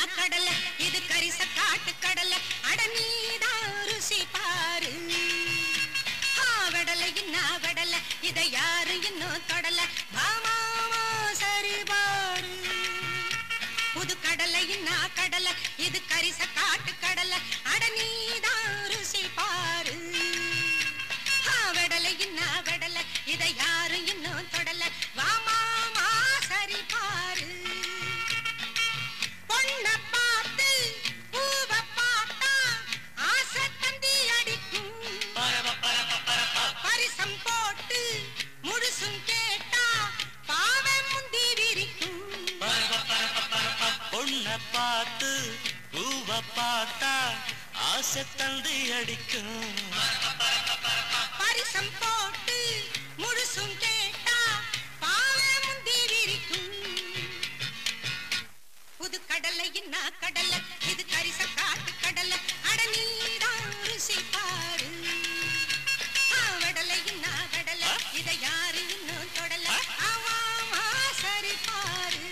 கடலை இது கரிச காட்டு கடலை அட நீதான் ருசி பாரு வெடலை இன்னா வெடலை இதை யாரு இன்னும் தொடலை மாமா சரி பாரு புது கடலை இன்னா கடலை இது கரிச காட்டு கடலை அட நீதான் ருசி பாரு வெடலை இன்னா வெடலை இதை யாரு இன்னும் தொடலை மாமா சரி பாரு பொண்ண பார்த்து பூவ பார்த்தா ஆசை தந்தி அடிக்கும் பரிசம் போட்டு முழுசும் கேட்டா பாவை முந்தி விரிக்கும் பொண்ண பார்த்து பூவ பார்த்தா ஆசை தந்தி அடிக்கும் பரிசம் போட்டு முழுசும் கேட்டா பாவை முந்தி விரிக்கும் புது கடலை இன்னா கடலை இது கரிச காட்டு கடலை அட நீதான் ருசி பாரு வெடலை இன்னா வெடலை இதை யாரு இன்னும் தொடலை ஆமா சரி பாரு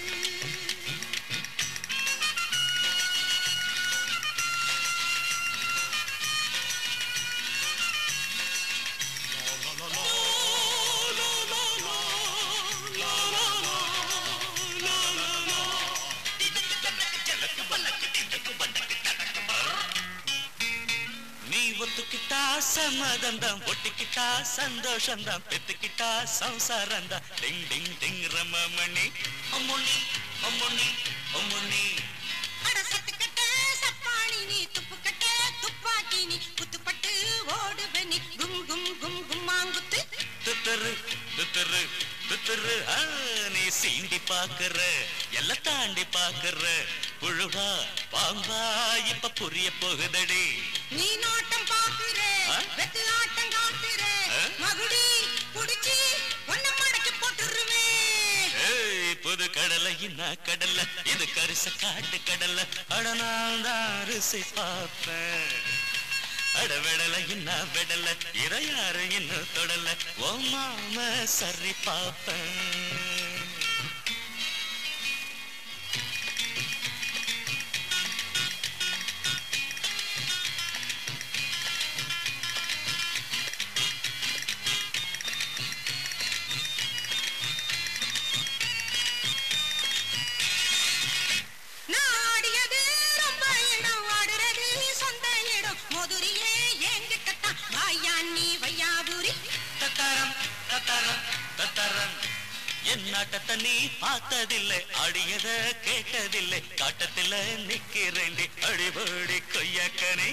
ஒத்துக்கிட்டா சம்மதந்தான் ஒட்டிக்கிட்டா சந்தோஷந்தான் பெத்துக்கிட்டா சம்சாரந்தான் டிங் டிங் டிங் ரமமணி அம்முனி அம்முனி அம்முனி அடசத்துக்கட்ட சப்பாணி நீ துப்புக்கட்ட துப்பாக்கி நீ குத்துப்பட்டு ஓடுவ நீ கும் கும் கும் கும்மாங்குத்து துத்தரு துத்தரு துத்தரு நீ சீண்டி பாக்குற எல்லாம் தாண்டி பாக்குற புழுவா பாம்பா இப்ப புரிய போகுதடி நீ நாட்டம் பாக்குற வெத்து ஆட்டம் காட்டுற மகுடி புடிச்சி ஒன்ன மடக்கி போட்டுருவே புது கடலை இன்னா கடலை இது கரிச காட்டு கடலை அட நான் தான் ருசி பார்ப்பேன் அட வெடலை இன்னா வெடலை இதை யாரு இன்னும் தொடலை ஓ மாம சரி பார்ப்பேன் என் நாட்டத்தை நீ பார்த்ததில்லை அடியத கேட்டதில்லை காட்டத்தில நிக்கிறேண்டி அடிபடி கொய்யாக்கனே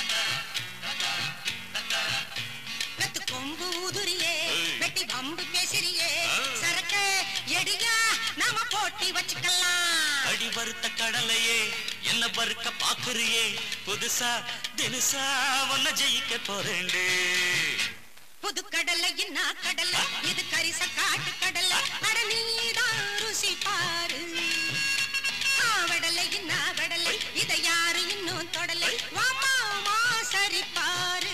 வெத்து கொம்பு ஊதுரியே வெட்டி வம்பு பேசுறியே சரக்க எடியா நாம போட்டி வச்சுக்கலாம் அடி வறுத்த கடலையே என்ன வறுக்க பாக்குறியே புதுசா தினுசா ஒன்ன ஜெயிக்க போறேண்டே புது கடலை இன்னா கடலை இது கரிச காட்டு கடலை அட நீதான் ருசி பாரு வெடலை இன்னா வெடலை இதை யாரு இன்னும் தொடலை மாமா சரி பாரு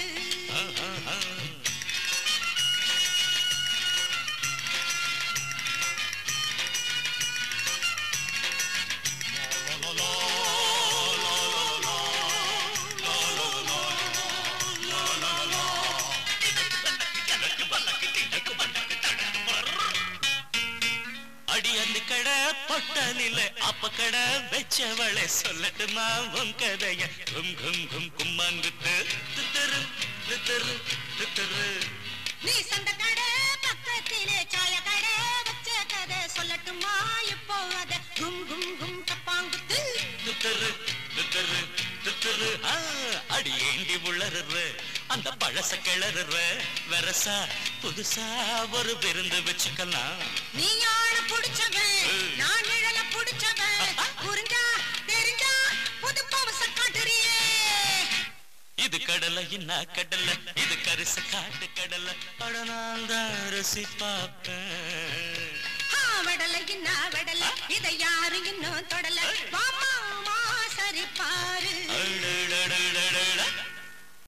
பொட்டலில அப்ப கடை வெச்சவளை சொல்லட்டுமா உன் கதைய கும் கும் கும் கும்மாங்குத்து துத்தரு துத்தரு துத்தரு நீ சந்த கடை பக்கத்திலே சாய கடை வச்ச கதை சொல்லட்டுமா இப்போ அத கும் கும் கும் கப்பாங்குத்து துத்தரு துத்தரு துத்தரு அடி ஏண்டி உளறுற அந்த பழச கிளறுற வரசா புதுசா ஒரு விருந்து வச்சுக்கலாம் நீ ஆள புடிச்சவன் நான் நிழல புடிச்சவன் புரிஞ்சா தெரிஞ்சா புது பவச காட்டுறியே இது கடலை இன்னா கடலை இது கரிச காட்டு கடலை அட நான் தான் ருசி பார்ப்பேன் வெடலை இன்னா வெடலை இதை யாரு இன்னும்